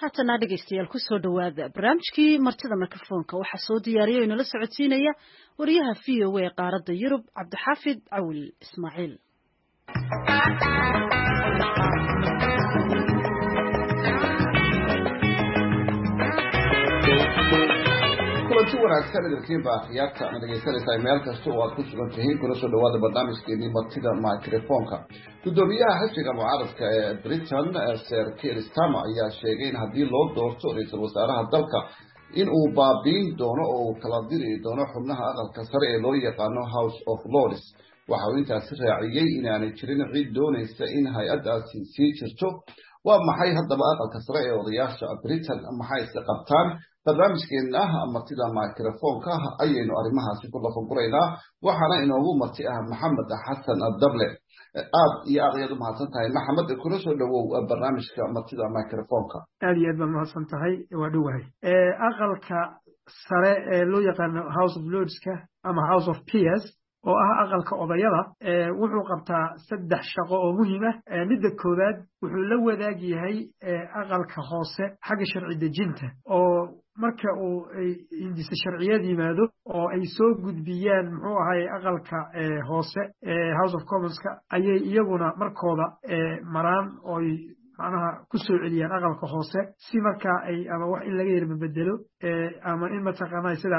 haatana dhegaystayaal ku soo dhawaada barnaamijkii martida mikrofoonka waxaa soo diyaariyay oo inala socodsiinaya wariyaha v o a qaaradda Yurub Cabdixaafid Cawil Ismaaciil. kulanti wanaagsan idinkiinba akhyaarta ama dhegaysanaysaa meel kasta oo aad ku sugan tihiin kuna soo dhawaada barnaamijkeennii martida mikrofoonka. gudoomiyaha xisbiga mucaaradka ee Britain Sir Keir Starmer ayaa sheegay in haddii loo doorto ra'iisul wasaaraha dalka in uu baabiin doono oo uu kala diri doono xubnaha aqalka sare ee loo yaqaano House of Lords. waxa uu intaasi raaciyay inaanay jirin cid doonaysa in hay-addaasi sii jirto. waa maxay haddaba aqalka sare ee odayaasha Britain maxay is qabtaan? barnaamijkeena martida mikrofoonka ayaynu arrimahaasi ku lafaguraynaa. waxaana inoogu marti Maxamed Xasan Dable. aad iyo aad ayaad u mahadsan tahay Maxamed, kuna soo dhawow barnaamijka martida mikrofoonka. aad iyo aad baad mahadsan tahay, waa dhowahay. aqalka sare ee loo yaqaano House of Lordska ama House of Peers oo ah aqalka odayada wuxuu qabtaa 3 shaqo oo muhiim ah. midda koowaad wuxuu la wadaag yahay aqalka hoose xagga sharci dejinta, oo marka uu hindisa sharciyad yimaado oo ay soo gudbiyaan muxuu ahay aqalka hoose House of Commonska ayay iyaguna markooda maraan oo macnaha ku soo celiyaan aqalka hoose si markaa ay ama wax in laga yarma bedelo ama in mataqaanaa sida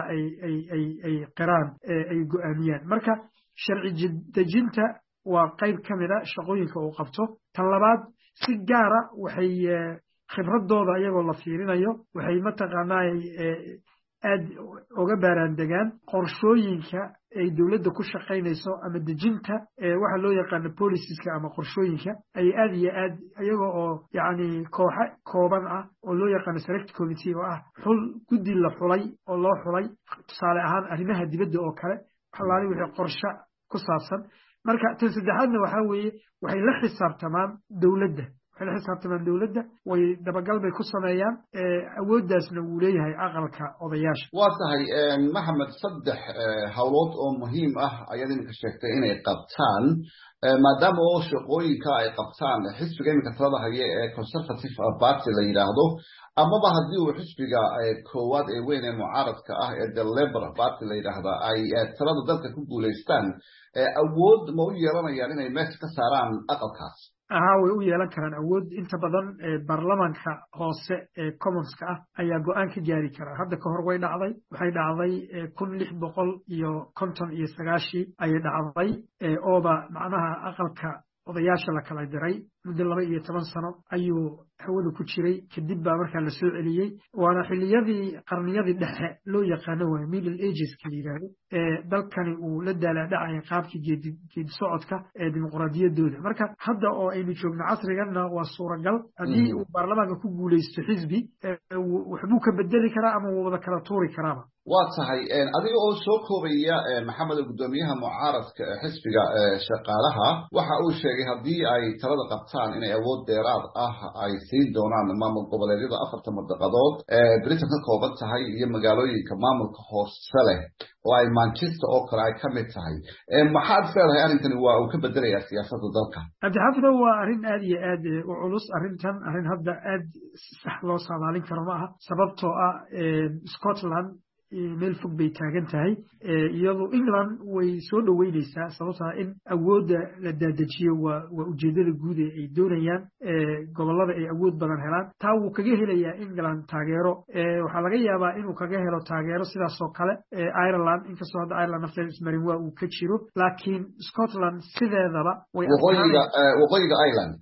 ay qiraan ay go'aamiyaan. marka sharci dejinta waa qayb ka mid ah shaqooyinka uu qabto. tan labaad si gaara waxay khibradooda iyagoo la fiirinayo waxay mataqaanaa aad uga baaraan degaan qorshooyinka ay dawladda ku shaqaynayso ama dejinta waxa loo yaqaano policieska ama qorshooyinka ay aad iyo aad iyaga oo yacni kooxo kooban ah oo loo yaqaano select committee oo ah guddi la xulay oo loo xulay tusaale ahaan arrimaha dibadda oo kale xalaali wixii qorshe ku saabsan. marka tan saddexaadna waxaa weeye waxay la xisaabtamaan dawladda way dabagal bay ku sameeyaan awooddaasna wuu leeyahay aqalka odayaasha. waa tahay Maxamed, 3 hawlood oo muhiim ah ayaad idinka sheegtay inay qabtaan maadaama oo shaqooyinka ay qabtaan xisbiga iminka talada haya ee Conservative Party la yidhaahdo, amaba haddii uu xisbiga koowaad ee weyn ee mucaaradka ah ee The Labour Party la yidhaahda ay talada dalka ku guulaystaan, awood ma u yeelanayaan inay meesha ka saaraan aqalkaas? way u yeelan karaan awood. inta badan baarlamaanka hoose ee commonska ah ayaa go'aan ka gaari kara. hadda ka hor waxay dhacday 1659 ayay dhacday ooba macnaha aqalka odayaasha la kala diray muddo 12 sano ayuu hawada ku jiray. kadib baa markaa la soo celiyey, waana xilliyadii qarniyadii dhexe loo yaqaano waa Middle Ages ka yiraahdo dalkani uu la daalaadhacay qaabkii geedi socodka ee dimuqraadiyaddooda. marka hadda oo aynu joogno casriganna waa suuragal haddii uu baarlamaanka ku guulaysto xisbi waxbuu ka bedeli karaa ama wuu wada kala tuuri karaaba. waa tahay adiga oo soo koobaya Maxamed, gudoomiyaha mucaaradka xisbiga shaqaalaha waxa uu sheegay haddii ay talada qabtaan inay awood dheeraad ah ay siin doonaan maamul goboleedyada 4 madaqadood Britain ka kooban tahay iyo magaalooyinka maamulka hoose leh oo ay Manchester oo kale ay ka mid tahay. maxaad leedahay arrintani waa uu ka bedelayaa siyaasadda dalka? Cabdixaafid, waa arrin aad iyo aad u culus. arrin hadda aad sax loo saadaalin karo ma aha, sababtoo ah Scotland meel fog bay taagan tahay. iyadoo England way soo dhaweynaysaa sababtoo in awoodda la daadajiyo waa ujeedada guud ee ay doonayaan gobollada ay awood badan helaan. taa wuu kaga helayaa England taageero. waxaa laga yaabaa inuu kaga helo taageero sidaas oo kale Ireland, inkastoo hadda Ireland nafteeda ismarin waa uu ka jiro, laakiin Scotland sideedaba waqooyiga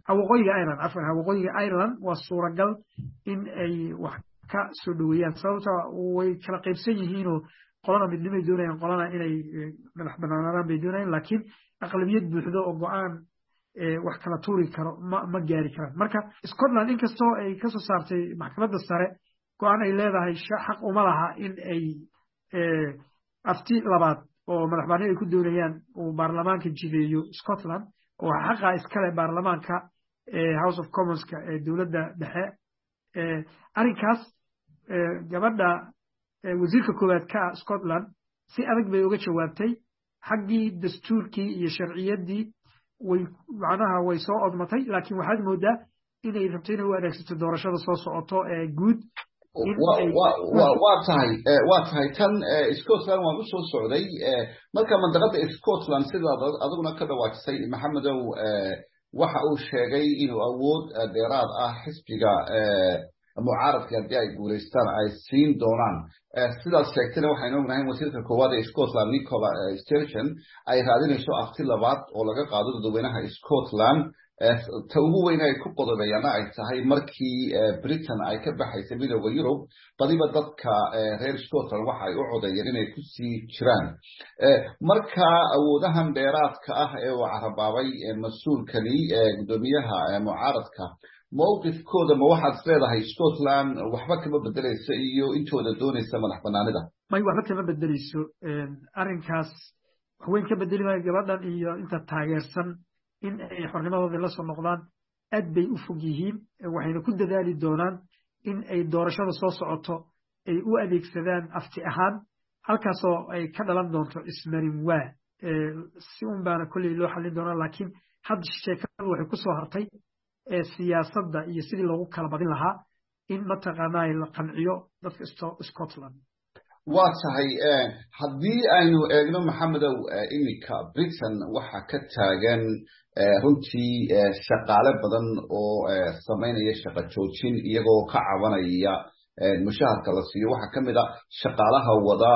Ireland waa suuragal in ay wax ka soo dhaweeyaan sababtoo way kala qaybsan yihiinoo qolana midnimay doonayaan, qolana inay madax banaanadaan bay doonayaan, laakiin aqlabiyad buuxdo oo go'aan wax kala tuuri karo ma gaari karaan. marka Scotland inkastoo ay ka soo saartay maxkamadda sare go'aan ay leedahay xaq uma laha in ay afti labaad oo madax banaani ay ku doonayaan uu baarlamaanka jideeyo Scotland, oo xaqa iskale baarlamaanka House of Commonska ee dawladda dhexe. arrinkaas gabadha wasiirka koowaad ka Scotland si adag bay uga jawaabtay. xaggii dastuurkii iyo sharciyaddii way soo odmatay, laakiin waxaad moodaa inay rabto inay u adeegsato doorashada soo socoto guud. waa tahay tan Scotland waan ku soo socday marka mandaqada Scotland sidaad aduguna ka dhawaajisay Maxamedow waxa uu sheegay inuu awood dheeraad ah xisbiga mucaaradka haddii ay guulaystaan ay siin doonaan sidaas sheegtayna waxaynu ognahay wasiirka koowaad ee Scotland Nicola Sturgeon ay raadinayso afti labaad oo laga qaado dadweynaha Scotland ta ugu weyn ay ku qodobayaan ay tahay markii Britain ay ka baxaysay midowga Yurub badiba dadka reer Scotland waxa ay u codeeyeen inay ku sii jiraan marka awoodahan dheeraadka ah ee uu carabaabay mas'uulkani gudoomiyaha mucaaradka mowqifkooda ma waxaad leedahay Scotland waxba kama bedelayso iyo intooda doonaysa madax banaanida may waxba kama bedelayso arrinkaas wax weyn ka bedeli maayo gabadhan iyo inta taageersan in ay xornimadooda la soo noqdaan aad bay u fog yihiin waxayna ku dadaali doonaan in ay doorashada soo socoto ay u adeegsadaan afti ahaan halkaasoo ay ka dhalan doonto ismarin waa si un baana kolley loo xallin doonaa laakiin hadda sheekadu waxay ku soo hartay siyaasadda iyo sidii loogu kala badin lahaa in mataqaanaa la qanciyo dadka Scotland. waa tahay haddii aynu eegno Maxamedow iminka Britain waxa ka taagan runtii shaqaale badan oo sameynaya shaqo joojin iyagoo ka cabanaya mushaharka la siiyo waxa kamid ah shaqaalaha wada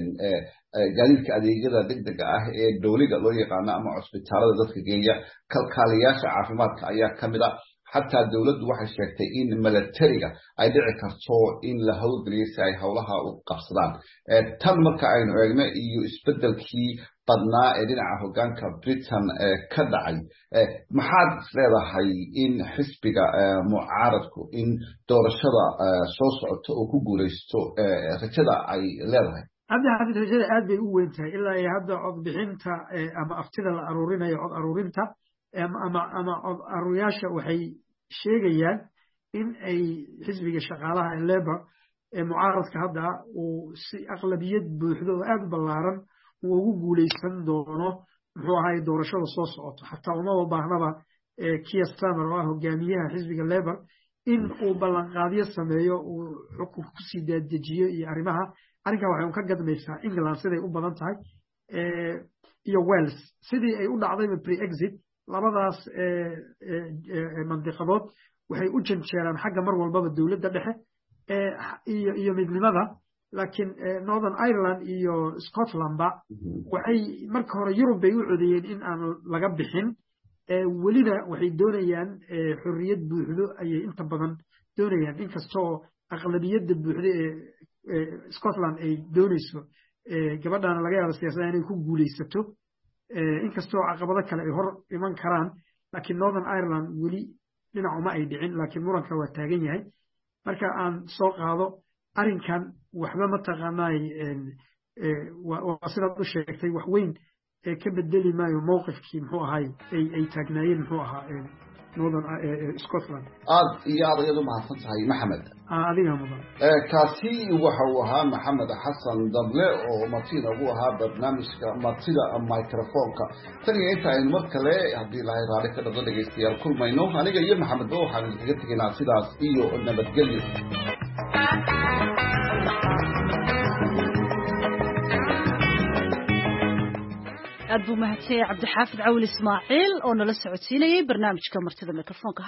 gaadiidka adeegyada degdega ah ee dowliga loo yaqaan ama cusbitaalada dadka geeya kalkaaliyaasha caafimaadka ayaa kamid ah حتى دولة واحد شيء إن ملترية أيدي كرتو إن لهو بريس أي حولها وقصدان تم مركعين عجمة يستبدل كي قدنا إدينا عهوجان كبريتان كدعي محاد سلالة هاي إن حسبك معارضكو إن دور الشرع صوص أو كوجوليستو ركدا أي لالها هذا رجال عاد بيقولنتا إلا يهبدا عض بحنتا أما أفتدى الأرورين يعض أرورينتا أما أروياشة وحي شيئا إن أي حزب شغالها الليبر معارض كهذا وأغلبية بحدود أب بلارن ووجود ليسن دونه هو هاي دور شو صوص حتى ونوع بعضنا كي استمر واه جميع حزب الليبر إن وبلغ قاضي السماية وحكم كسيدة دجية يعرفها أنا كواحد كجد ميسا إنجلان سيدي أبلغتها يو ويلز سيدي أقول عظيم بري إكزيت labadaas mandiqadood waxay u janjeeraan xagga mar walbaba dawladda dhexe iyo midnimada laakiin Northern Ireland iyo Scotland ba waxay marka hore Yurub bay u codeeyeen in aan laga bixin waliba waxay doonayaan xorriyad buuxdo ayay inta badan doonayaan inkastoo aqlabiyadda buuxda ee Scotland ay doonayso gabadhan laga yaabo siyaasadda inay ku guuleysato inkastoo caqabado kale ay hor iman karaan laakiin Northern Ireland wali dhinaca ma ay dhicin laakiin muranka waa taagan yahay marka aan soo qaado arrinkan waxba ma taqaanay waa sida uu sheegtay wax weyn ka bedeli maayo mowqifkii muxuu ahay ay taagnaayeen muxuu ahaa Northern Scotland aad iyadu mahadsan tahay Maxamed adiga mudan kaasi waxa uu ahaa Maxamed Xasan Dable oo martida ugu ahaa barnaamijka martida microphone-ka tani inta ay mar kale hadii la raali ka dhado dhageystayaal kulmayno aniga iyo Maxamed baa waxaan kaga tagnaa sidaas iyo nabadgelyo أبو مهتي عبد الحافظ عول إسماعيل ونلا سعوديني برنامج كمرتدى ميكروفون